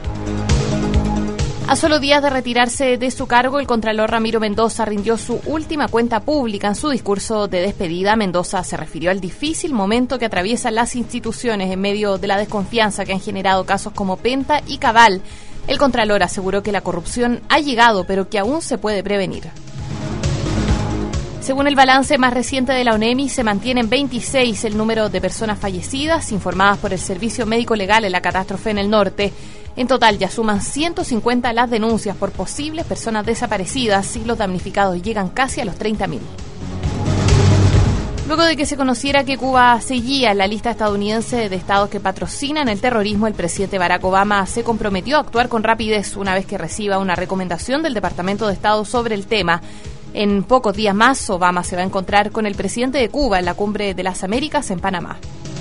A solo días de retirarse de su cargo, el contralor Ramiro Mendoza rindió su última cuenta pública. En su discurso de despedida, Mendoza se refirió al difícil momento que atraviesan las instituciones en medio de la desconfianza que han generado casos como Penta y Cabal. El contralor aseguró que la corrupción ha llegado, pero que aún se puede prevenir. Según el balance más reciente de la ONEMI, se mantiene en 26 el número de personas fallecidas informadas por el Servicio Médico Legal en la catástrofe en el norte. En total ya suman 150 las denuncias por posibles personas desaparecidas y los damnificados llegan casi a los 30.000. Luego de que se conociera que Cuba seguía en la lista estadounidense de estados que patrocinan el terrorismo, el presidente Barack Obama se comprometió a actuar con rapidez una vez que reciba una recomendación del Departamento de Estado sobre el tema. En pocos días más, Obama se va a encontrar con el presidente de Cuba en la Cumbre de las Américas en Panamá.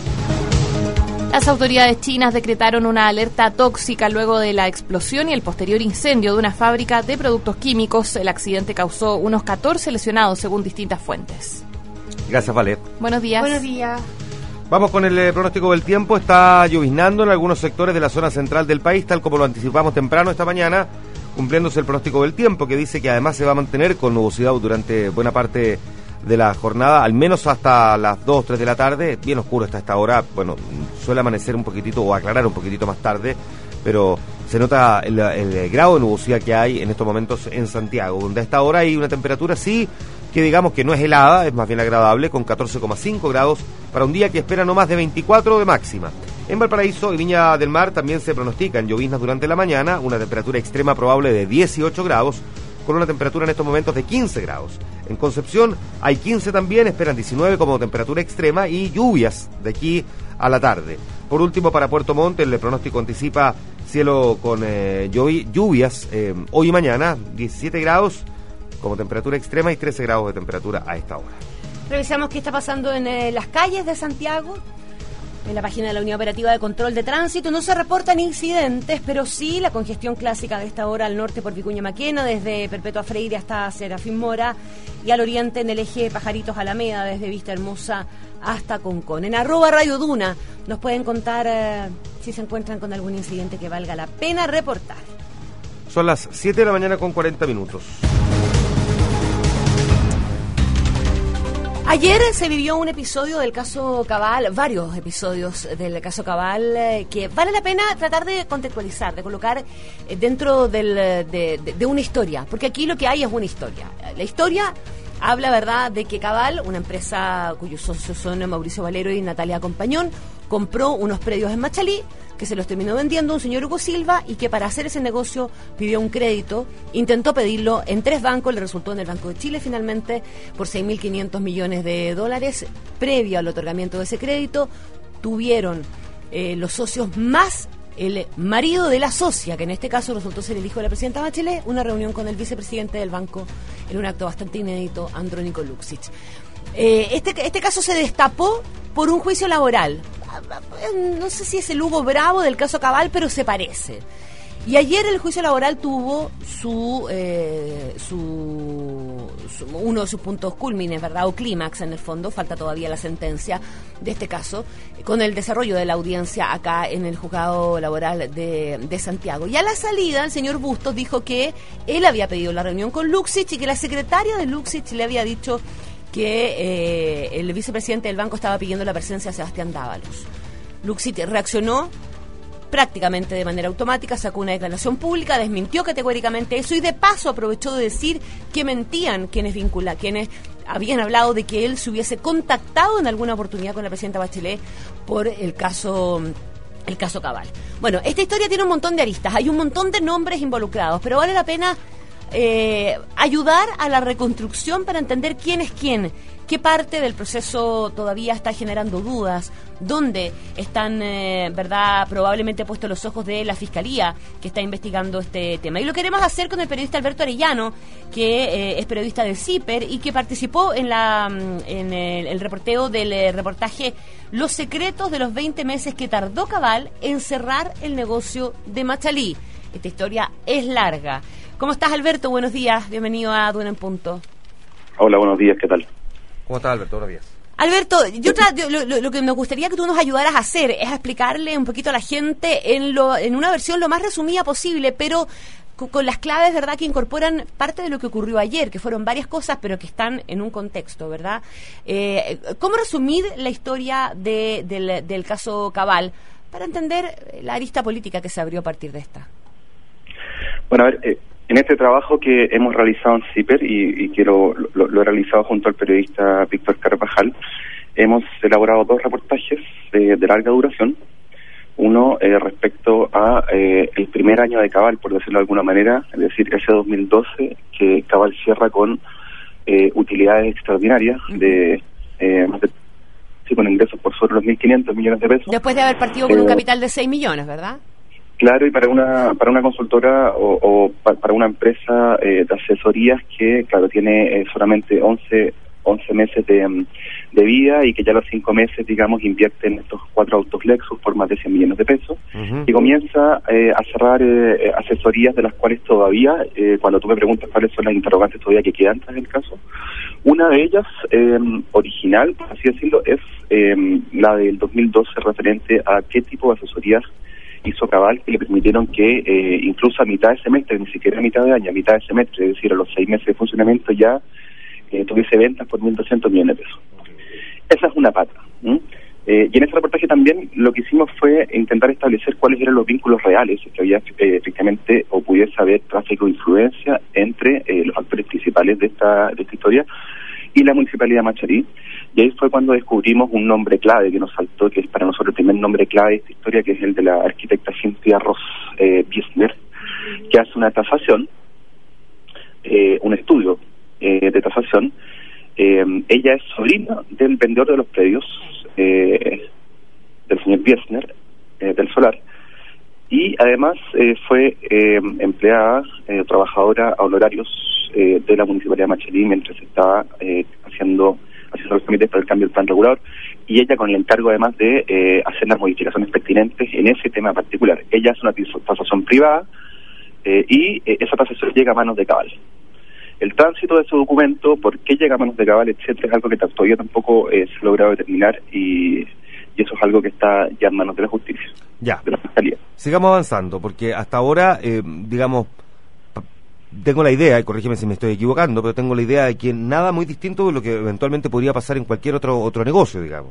Las autoridades chinas decretaron una alerta tóxica luego de la explosión y el posterior incendio de una fábrica de productos químicos. El accidente causó unos 14 lesionados, según distintas fuentes. Gracias, Vale. Buenos días. Buenos días. Vamos con el pronóstico del tiempo. Está lloviznando en algunos sectores de la zona central del país, tal como lo anticipamos temprano esta mañana, cumpliéndose el pronóstico del tiempo, que dice que además se va a mantener con nubosidad durante buena parte de la jornada, al menos hasta las 2 o 3 de la tarde. Bien oscuro hasta esta hora. Bueno, suele amanecer un poquitito o aclarar un poquitito más tarde, pero se nota el grado de nubosidad que hay en estos momentos en Santiago, donde a esta hora hay una temperatura sí que digamos que no es helada, es más bien agradable, con 14,5 grados para un día que espera no más de 24 de máxima. En Valparaíso y Viña del Mar también se pronostican lloviznas durante la mañana, una temperatura extrema probable de 18 grados, con una temperatura en estos momentos de 15 grados. En Concepción hay 15 también, esperan 19 como temperatura extrema y lluvias de aquí a la tarde. Por último, para Puerto Montt, el pronóstico anticipa cielo con lluvias hoy y mañana, 17 grados como temperatura extrema y 13 grados de temperatura a esta hora. Revisamos qué está pasando en las calles de Santiago. En la página de la Unidad Operativa de Control de Tránsito no se reportan incidentes, pero sí la congestión clásica de esta hora al norte por Vicuña Maquena, desde Perpetua Freire hasta Serafín Mora, y al oriente en el eje Pajaritos Alameda, desde Vista Hermosa hasta Concón. En @Radio Duna nos pueden contar si se encuentran con algún incidente que valga la pena reportar. Son las 7 de la mañana con 40 minutos. Ayer se vivió un episodio del caso Cabal, varios episodios del caso Cabal, que vale la pena tratar de contextualizar, de colocar dentro de una historia, porque aquí lo que hay es una historia. La historia habla, ¿verdad?, de que Cabal, una empresa cuyos socios son Mauricio Valero y Natalia Compañón, compró unos predios en Machalí, que se los terminó vendiendo un señor Hugo Silva y que para hacer ese negocio pidió un crédito, intentó pedirlo en 3 bancos, le resultó en el Banco de Chile finalmente por $6.500 millones. Previo al otorgamiento de ese crédito, tuvieron los socios más el marido de la socia, que en este caso resultó ser el hijo de la presidenta Bachelet, una reunión con el vicepresidente del banco en un acto bastante inédito, Andrónico Luksic. Este caso se destapó por un juicio laboral. No sé si es el Hugo Bravo del caso Cabal, pero se parece. Y ayer el juicio laboral tuvo uno de sus puntos cúlmines, ¿verdad? O clímax, en el fondo, falta todavía la sentencia de este caso, con el desarrollo de la audiencia acá en el juzgado laboral de Santiago. Y a la salida, el señor Bustos dijo que él había pedido la reunión con Luksic y que la secretaria de Luksic le había dicho que el vicepresidente del banco estaba pidiendo la presencia de Sebastián Dávalos. Luksic reaccionó prácticamente de manera automática, sacó una declaración pública, desmintió categóricamente eso y de paso aprovechó de decir que mentían quienes habían hablado de que él se hubiese contactado en alguna oportunidad con la presidenta Bachelet por el caso Cabal. Bueno, esta historia tiene un montón de aristas, hay un montón de nombres involucrados, pero vale la pena ayudar a la reconstrucción para entender quién es quién, qué parte del proceso todavía está generando dudas, dónde están, verdad, probablemente puestos los ojos de la Fiscalía que está investigando este tema. Y lo queremos hacer con el periodista Alberto Arellano, que es periodista del CIPER y que participó en el reporteo del reportaje Los secretos de los 20 meses que tardó Cabal en cerrar el negocio de Machalí. Esta historia es larga. ¿Cómo estás, Alberto? Buenos días, bienvenido a Duna en Punto. Hola, buenos días, ¿qué tal? ¿Cómo estás, Alberto? Buenos días. Alberto, lo que me gustaría que tú nos ayudaras a hacer es a explicarle un poquito a la gente en una versión lo más resumida posible, pero con las claves, ¿verdad?, que incorporan parte de lo que ocurrió ayer, que fueron varias cosas, pero que están en un contexto, ¿verdad? ¿Cómo resumir la historia del caso Cabal para entender la arista política que se abrió a partir de esta? Bueno, a ver, en este trabajo que hemos realizado en CIPER y que lo he realizado junto al periodista Víctor Carvajal, hemos elaborado 2 reportajes de larga duración. Uno respecto a el primer año de Cabal, por decirlo de alguna manera, es decir, ese 2012, que Cabal cierra con utilidades extraordinarias con ingresos por sobre los 1.500 millones de pesos. Después de haber partido con un capital de 6 millones, ¿verdad? Claro, y para una consultora o para una empresa de asesorías que, claro, tiene solamente 11 meses de vida y que ya a los 5 meses, digamos, invierte en estos 4 autos Lexus por más de 100 millones de pesos, y comienza a cerrar asesorías de las cuales todavía, cuando tú me preguntas cuáles son las interrogantes todavía que quedan tras el caso, una de ellas, original, por así decirlo, es la del 2012 referente a qué tipo de asesorías hizo Cabal, que le permitieron que incluso a mitad de semestre, ni siquiera a mitad de año, a mitad de semestre, es decir, a los 6 meses de funcionamiento ya tuviese ventas por 1.200 millones de pesos. Esa es una pata. Y en ese reportaje también lo que hicimos fue intentar establecer cuáles eran los vínculos reales, que había efectivamente o pudiese haber tráfico de influencia entre los actores principales de esta historia y la Municipalidad de Machalí. Y ahí fue cuando descubrimos un nombre clave que nos saltó, que es para nosotros el primer nombre clave de esta historia, que es el de la arquitecta Cynthia Ross Biesner, que hace una tasación, un estudio de tasación. Ella es sobrina del vendedor de los predios, del señor Biesner, del Solar, y además fue empleada, trabajadora a honorarios de la Municipalidad de Machalí mientras estaba haciendo los trámites para el cambio del plan regulador, y ella con el encargo además de hacer las modificaciones pertinentes en ese tema particular. Ella hace una tasación privada y esa tasación llega a manos de Cabal. El tránsito de ese documento, por qué llega a manos de Cabal, etcétera, es algo que todavía tampoco se ha logrado determinar, y eso es algo que está ya en manos de la justicia, de la Fiscalía. Sigamos avanzando, porque hasta ahora, digamos, tengo la idea, y corrígeme si me estoy equivocando, pero tengo la idea de que nada muy distinto de lo que eventualmente podría pasar en cualquier otro negocio, digamos.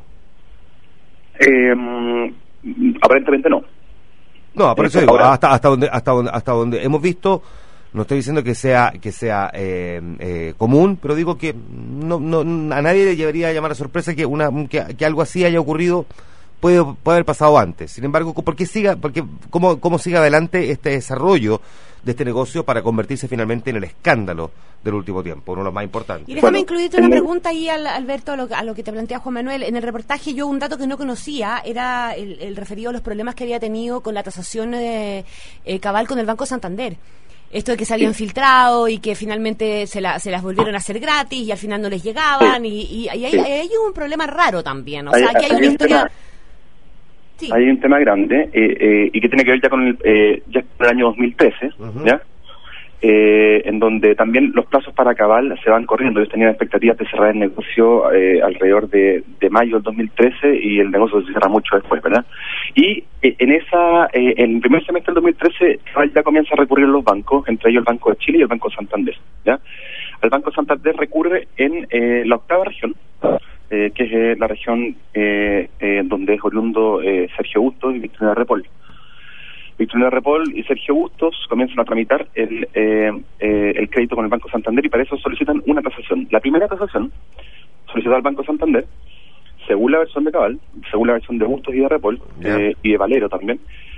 Aparentemente no. No, por eso digo, hasta donde hemos visto, no estoy diciendo que sea común, pero digo que a nadie le debería llamar a sorpresa que algo así haya ocurrido. Puede haber pasado antes. Sin embargo, ¿cómo sigue adelante este desarrollo de este negocio para convertirse finalmente en el escándalo del último tiempo, uno de los más importantes? Y déjame incluirte una pregunta ahí, Alberto, a lo que te plantea Juan Manuel. En el reportaje yo un dato que no conocía era el referido a los problemas que había tenido con la tasación cabal con el Banco Santander. Esto de que se habían filtrado y que finalmente se las volvieron a hacer gratis y al final no les llegaban, y ahí hay un problema raro también. O sea, aquí hay una historia... Sí. Hay un tema grande y que tiene que ver ya con el año 2013, ¿ya? En donde también los plazos para Cabal se van corriendo. Ellos tenían expectativas de cerrar el negocio alrededor de mayo del 2013 y el negocio se cierra mucho después, ¿verdad? Y en el primer semestre del 2013 Cabal ya comienza a recurrir a los bancos, entre ellos el Banco de Chile y el Banco Santander, ¿ya? El Banco Santander recurre en la 8ª región, que es la región donde es oriundo Sergio Bustos y Victorino Repol. Victorino Repol y Sergio Bustos comienzan a tramitar el crédito con el Banco Santander y para eso solicitan una tasación. La primera tasación solicitada al Banco Santander, según la versión de Cabal, según la versión de Bustos y de Repol, y de Valero también,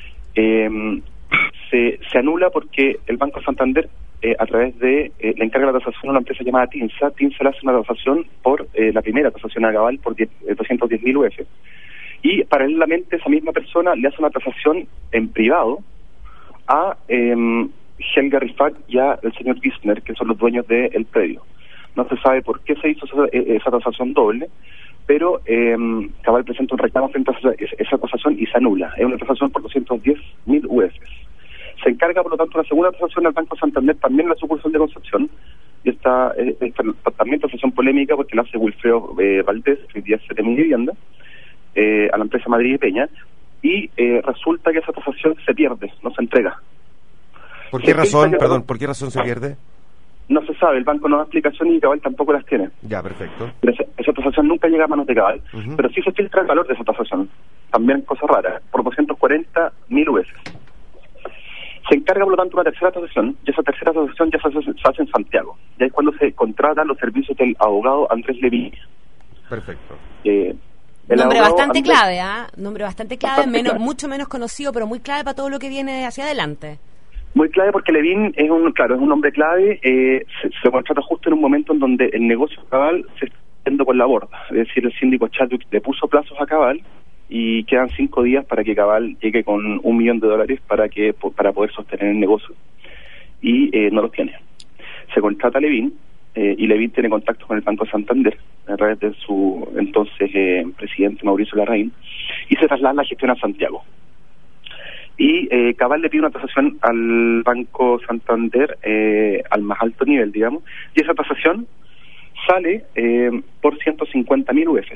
se anula porque el Banco Santander a través de le encarga la tasación a una empresa llamada Tinsa le hace una tasación por la primera tasación a Cabal por 210.000 UF, y paralelamente esa misma persona le hace una tasación en privado a Helga Rifat y a el señor Gisner, que son los dueños del predio. No se sabe por qué se hizo esa tasación doble, pero Cabal presenta un reclamo frente a esa tasación y se anula. Es una tasación por 210.000 UF. Se encarga, por lo tanto, una segunda tasación al Banco Santander, también en la sucursal de Concepción, y esta también tasación polémica porque la hace Wilfredo Valdés, que hoy día es CTM Vivienda, a la empresa Madrid y Peña, y resulta que esa tasación se pierde, no se entrega. ¿Por qué razón, por qué razón se pierde? No se sabe, el banco no da explicaciones y Cabal tampoco las tiene. Ya, perfecto. Pero esa tasación nunca llega a manos de Cabal, pero sí se filtra el valor de esa tasación, también cosa rara, por 240.000 UF. Se encarga, por lo tanto, una tercera tasación, y esa tercera tasación ya se hace en Santiago. Ya es cuando se contratan los servicios del abogado Andrés Leví. Perfecto. Nombre bastante clave, Nombre bastante clave, mucho menos conocido, pero muy clave para todo lo que viene hacia adelante. Muy clave porque Levín es un hombre clave, se contrata justo en un momento en donde el negocio Cabal se está yendo por la borda. Es decir, el síndico Chadwick le puso plazos a Cabal y quedan 5 días para que Cabal llegue con $1 millón para poder sostener el negocio. Y no los tiene. Se contrata a Levín, y Levín tiene contacto con el Banco Santander a través de su entonces presidente Mauricio Larraín, y se traslada la gestión a Santiago. Y Cabal le pide una tasación al Banco Santander al más alto nivel, digamos, y esa tasación sale por 150.000 UF.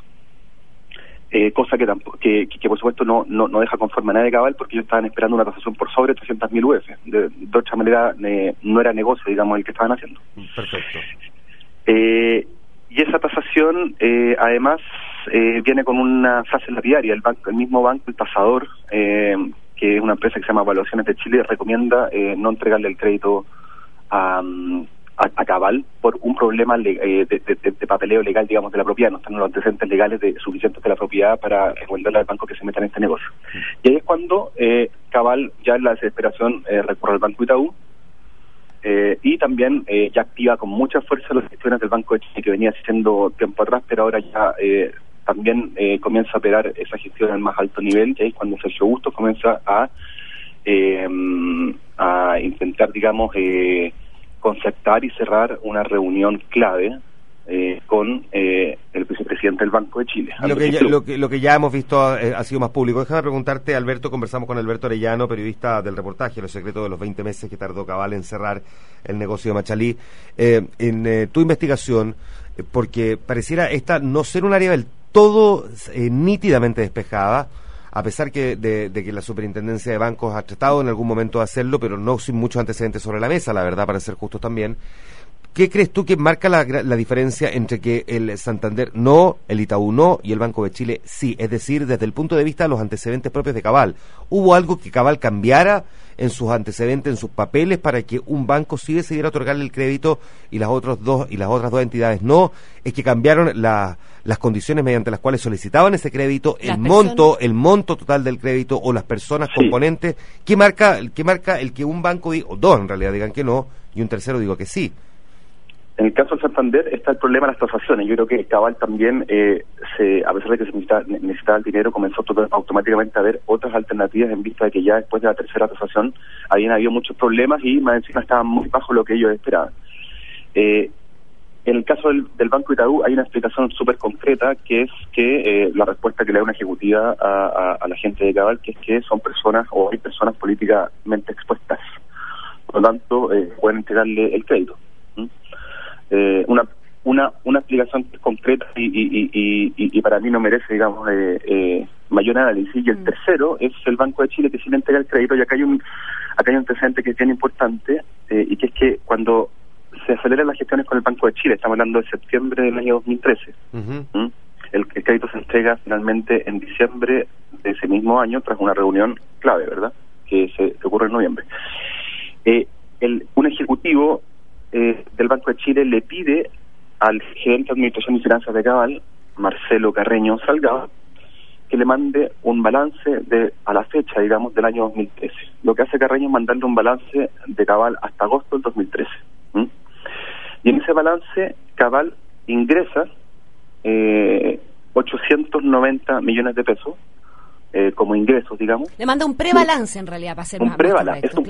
Cosa que por supuesto no deja conforme a nadie de Cabal, porque ellos estaban esperando una tasación por sobre 300.000 UF. De otra manera no era negocio, digamos, el que estaban haciendo. Perfecto. Y esa tasación además viene con una frase lapidaria. El mismo banco, el tasador, que es una empresa que se llama Evaluaciones de Chile, recomienda no entregarle el crédito a Cabal por un problema de papeleo legal, digamos, de la propiedad. No están los antecedentes legales suficientes de la propiedad para recomendarle al banco que se meta en este negocio. Y ahí es cuando Cabal, ya en la desesperación, recurre al Banco Itaú, y también ya activa con mucha fuerza las gestiones del Banco de Chile, que venía haciendo tiempo atrás, pero ahora ya también comienza a operar esa gestión al más alto nivel, y ahí es cuando Sergio Bustos comienza a intentar, digamos, concertar y cerrar una reunión clave con el vicepresidente del Banco de Chile. Lo que ya hemos visto ha sido más público. Déjame preguntarte, Alberto, conversamos con Alberto Arellano, periodista del reportaje Los secretos de los 20 meses que tardó Cabal en cerrar el negocio de Machalí. En tu investigación, porque pareciera esta no ser un área del todo nítidamente despejada, a pesar de que la superintendencia de bancos ha tratado en algún momento de hacerlo, pero no sin muchos antecedentes sobre la mesa, la verdad, para ser justos también. ¿Qué crees tú que marca la diferencia entre que el Santander no, el Itaú no y el Banco de Chile sí? Es decir, desde el punto de vista de los antecedentes propios de Cabal. ¿Hubo algo que Cabal cambiara en sus antecedentes, en sus papeles, para que un banco sí decidiera otorgarle el crédito y las otras dos entidades no? ¿Es que cambiaron las condiciones mediante las cuales solicitaban ese crédito, el monto total del crédito o las personas componentes? ¿Qué marca el que un banco o dos en realidad digan que no y un tercero diga que sí? En el caso de Santander está el problema de las tasaciones. Yo creo que Cabal también, a pesar de que se necesitaba el dinero, comenzó automáticamente a ver otras alternativas en vista de que ya después de la tercera tasación habían habido muchos problemas y más encima estaban muy bajo lo que ellos esperaban. En el caso del Banco Itaú hay una explicación súper concreta, que es que la respuesta que le da una ejecutiva a la gente de Cabal, que es que son personas o hay personas políticamente expuestas. Por lo tanto, pueden entregarle el crédito. Una explicación concreta y para mí no merece, digamos, mayor análisis. Y el tercero es el Banco de Chile, que sí le entrega el crédito, y acá hay un antecedente que es bien importante, y que es que cuando se aceleran las gestiones con el Banco de Chile, estamos hablando de septiembre del año 2013, el crédito se entrega finalmente en diciembre de ese mismo año, tras una reunión clave, ¿verdad?, que ocurre en noviembre. Un ejecutivo del Banco de Chile le pide al gerente de Administración y Finanzas de Cabal, Marcelo Carreño Salgado, que le mande un balance a la fecha, digamos, del año 2013. Lo que hace Carreño es mandarle un balance de Cabal hasta agosto del 2013. Y en ese balance, Cabal ingresa 890 millones de pesos como ingresos, digamos. Le manda un prebalance en realidad, para ser más correcto. Es un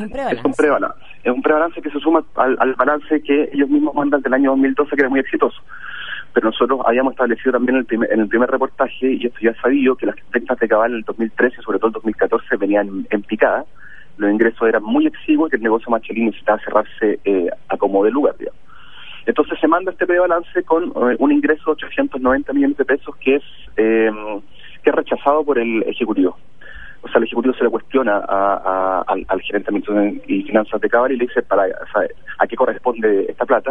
prebalance que se suma al balance que ellos mismos mandan del año 2012, que era muy exitoso. Pero nosotros habíamos establecido también en el primer reportaje, y esto ya es sabido, que las ventas de Cabal en el 2013, sobre todo el 2014, venían en picada. Los ingresos eran muy exiguos y que el negocio Machelín necesitaba cerrarse a como de lugar, digamos. Entonces se manda este prebalance con un ingreso de 890 millones de pesos que es rechazado por el Ejecutivo. O sea, el Ejecutivo se le cuestiona al gerente de Administración y Finanzas de Cabal y le dice a qué corresponde esta plata,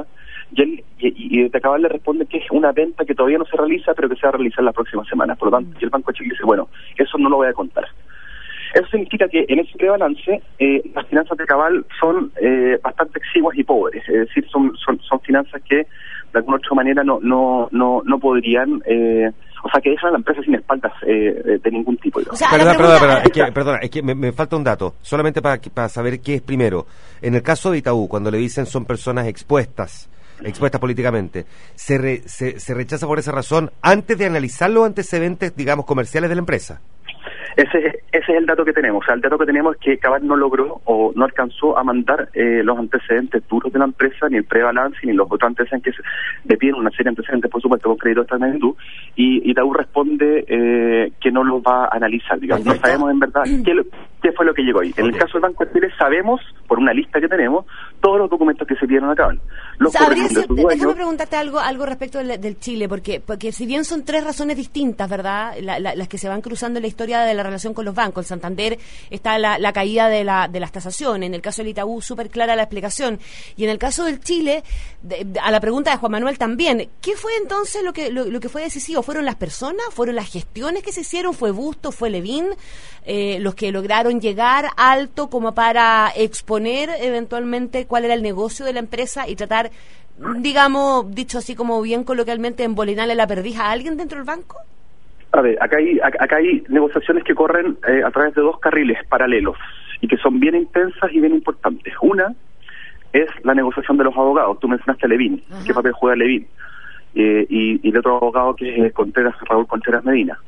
y de Cabal le responde que es una venta que todavía no se realiza, pero que se va a realizar las próximas semanas. Por lo tanto, y el Banco de Chile dice, bueno, eso no lo voy a contar. Eso significa que en ese prebalance las finanzas de Cabal son bastante exiguas y pobres, es decir, son finanzas que de alguna otra manera no podrían, o sea, que dejan a la empresa sin espaldas de ningún tipo. O sea, Perdona, es que me falta un dato, solamente para saber qué es primero. En el caso de Itaú, cuando le dicen son personas expuestas políticamente, ¿se rechaza por esa razón antes de analizar los antecedentes, digamos, comerciales de la empresa? Ese es el dato que tenemos. O sea, el dato que tenemos es que Cabal no logró o no alcanzó a mandar los antecedentes duros de la empresa, ni el prebalance, ni los otros antecedentes que le piden una serie de antecedentes, por supuesto, con crédito de esta magnitud, y Itaú responde que no los va a analizar, digamos. No sabemos en verdad qué fue lo que llegó ahí. En el caso del Banco de Chile sabemos, por una lista que tenemos, todos los documentos que se pidieron a Cabal. Déjame preguntarte algo respecto del Chile, porque si bien son tres razones distintas, ¿verdad?, las que se van cruzando en la historia de la relación con los bancos. El Santander está la caída de las tasaciones, en el caso del Itaú súper clara la explicación, y en el caso del Chile, a la pregunta de Juan Manuel también, ¿qué fue entonces lo que fue decisivo? ¿Fueron las personas? ¿Fueron las gestiones que se hicieron? ¿Fue Bustos? ¿Fue Levin? Los que lograron llegar alto como para exponer eventualmente cuál era el negocio de la empresa y tratar, digamos, dicho así como bien coloquialmente, embolinarle la perdiz a alguien dentro del banco? A ver, acá hay negociaciones que corren a través de dos carriles paralelos y que son bien intensas y bien importantes. Una es la negociación de los abogados. Tú mencionaste a Levin. ¿Qué papel juega Levin? Y el otro abogado que es Raúl Contreras Medina.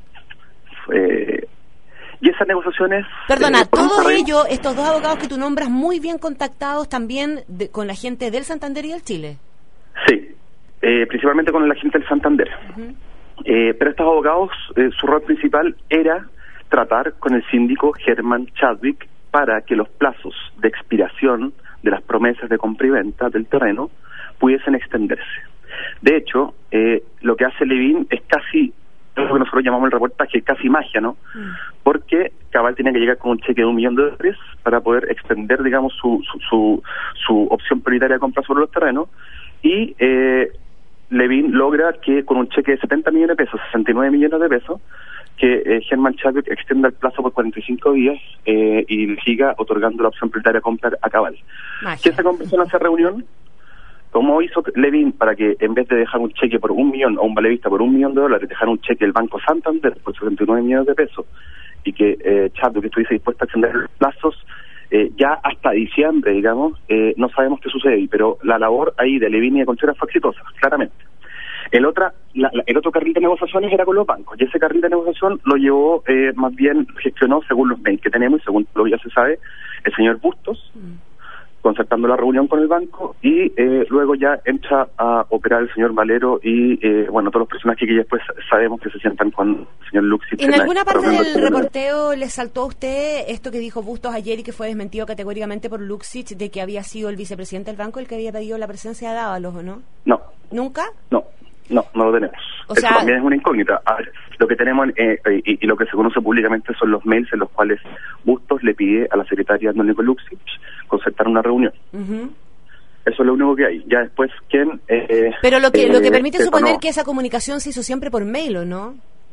Y esas negociaciones... Perdona, todos ellos, estos dos abogados que tú nombras, muy bien contactados también con la gente del Santander y del Chile. Sí, principalmente con la gente del Santander. Pero estos abogados, su rol principal era tratar con el síndico Germán Chadwick para que los plazos de expiración de las promesas de compra y venta del terreno pudiesen extenderse. De hecho, lo que hace Levin es casi lo que nosotros llamamos el reportaje casi magia, ¿no? Porque Cabal tenía que llegar con un cheque de $1 millón para poder extender, digamos, su opción prioritaria de compra sobre los terrenos, y Levin logra que con un cheque de 70 millones de pesos, 69 millones de pesos, que Germán Chadwick extienda el plazo por 45 días y siga otorgando la opción prioritaria de compra a Cabal. ¿Qué se conversó en esa reunión? ¿Cómo hizo Levin para que en vez de dejar un cheque por $1 millón o un valevista por $1 millón, dejar un cheque del Banco Santander por 79 millones de pesos, y que Chadwick estuviese dispuesto a extender los plazos ya hasta diciembre, digamos? No sabemos qué sucede ahí, pero la labor ahí de Levin y de Contreras fue exitosa, claramente. El otro carril de negociaciones era con los bancos, y ese carril de negociación lo llevó, más bien gestionó, según los mails que tenemos y según lo que ya se sabe, el señor Bustos, concertando la reunión con el banco, y luego ya entra a operar el señor Valero y, todos los personajes que después sabemos que se sientan con el señor Luxich. ¿En alguna parte del reporteo le saltó a usted esto que dijo Bustos ayer y que fue desmentido categóricamente por Luxich, de que había sido el vicepresidente del banco el que había pedido la presencia de Dávalos, o no? No. ¿Nunca? No lo tenemos. Eso también es una incógnita. A ver, lo que tenemos y lo que se conoce públicamente son los mails en los cuales Bustos le pide a la secretaria Andrónico Luxich concertar una reunión. Eso es lo único que hay. Ya después, ¿quién? Pero lo que permite suponer que esa comunicación se hizo siempre por mail, ¿o no?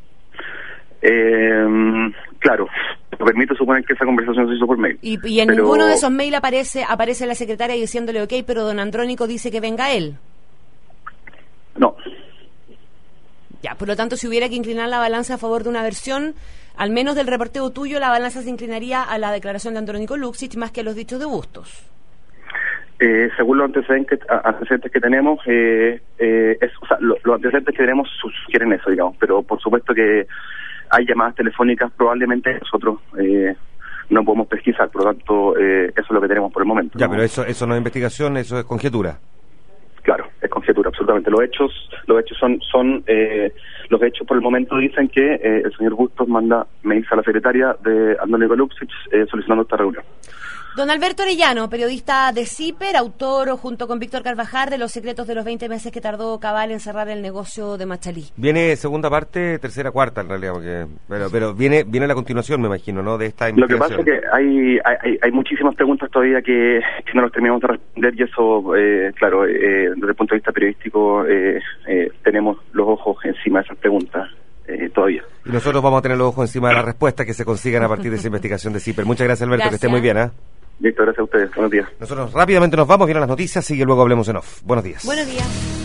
Claro, lo permite suponer que esa conversación se hizo por mail. Y en ninguno de esos mails aparece la secretaria diciéndole ok, pero don Andrónico dice que venga él. No. Ya, por lo tanto, si hubiera que inclinar la balanza a favor de una versión, al menos del reporteo tuyo, la balanza se inclinaría a la declaración de Andrónico Luxich más que a los dichos de Bustos. Según los antecedentes que tenemos, los antecedentes que tenemos sugieren eso, digamos, pero por supuesto que hay llamadas telefónicas, probablemente nosotros no podemos pesquisar, por lo tanto, eso es lo que tenemos por el momento. Ya, ¿no? Pero eso no es investigación, eso es conjetura. Claro, es conjetura, absolutamente. Los hechos son los hechos por el momento dicen que el señor Bustos manda mails a la secretaria de Andrónico Luxich solicitando esta reunión. Don Alberto Arellano, periodista de CIPER, autor junto con Víctor Carvajal de Los secretos de los 20 meses que tardó Cabal en cerrar el negocio de Machalí. Viene segunda parte, tercera, cuarta en realidad, pero viene la continuación, me imagino, ¿no? De esta investigación. Lo que pasa es que hay muchísimas preguntas todavía que no nos terminamos de responder, y eso, claro, desde el punto de vista periodístico tenemos los ojos encima de esas preguntas. Todavía. Y nosotros vamos a tener los ojos encima de las respuestas que se consigan a partir de esa investigación de CIPER. Muchas gracias, Alberto, que esté muy bien, ¿eh? Listo, gracias a ustedes. Buenos días. Nosotros rápidamente nos vamos, vienen las noticias y luego hablemos en off. Buenos días. Buenos días.